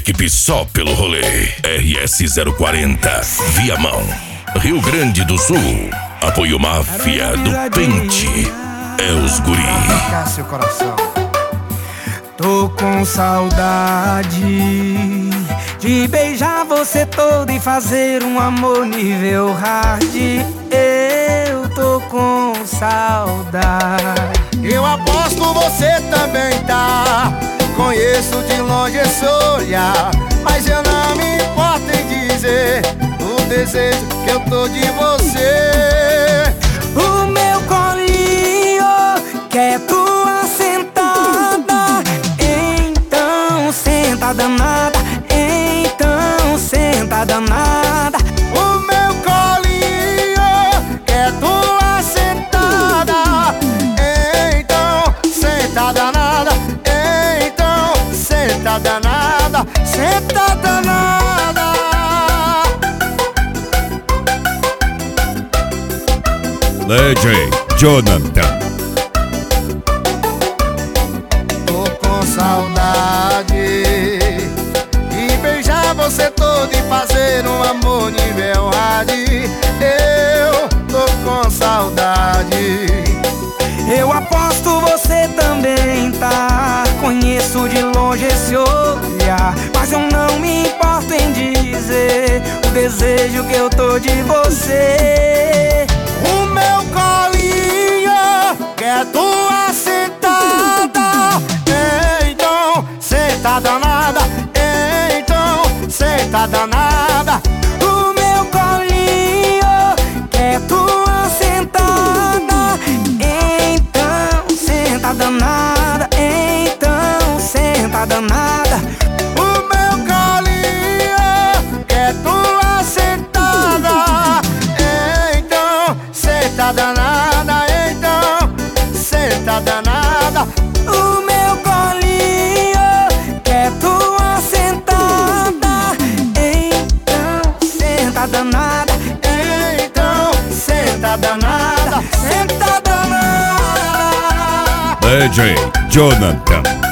equipe só pelo rolê. RS-040, Viamão, Rio Grande do Sul. Apoio Máfia do Pente. É os guri. Tocar seu coração. Tô com saudade de beijar você todo e fazer um amor nível hard. Eu tô com saudade. Eu aposto você também tá. Conheço de longe esse olhar, mas eu não me importo em dizer o desejo que eu tô de você. O meu colinho quer tua sentada. Então senta danada. Então senta danada. O meu colinho quer tua sentada. Então senta danada. Então senta danada. Senta danada. DJ Jonathan. Tô com saudade de beijar você todo e fazer um amor nível hard. Eu tô com saudade. Eu aposto você também tá. Conheço de longe esse olhar, mas eu não me importo em dizer o desejo que eu tô de você. O meu colinho quer tua sentada. Então senta danada. Então senta danada. O meu colinho quer tua sentada. Então senta danada. Então senta danada. O meu colinho quer tua sentada. Então senta danada. Então senta danada. O meu colinho quer tua sentada. Então senta danada. Então senta danada. Senta danada. DJ Jonathan.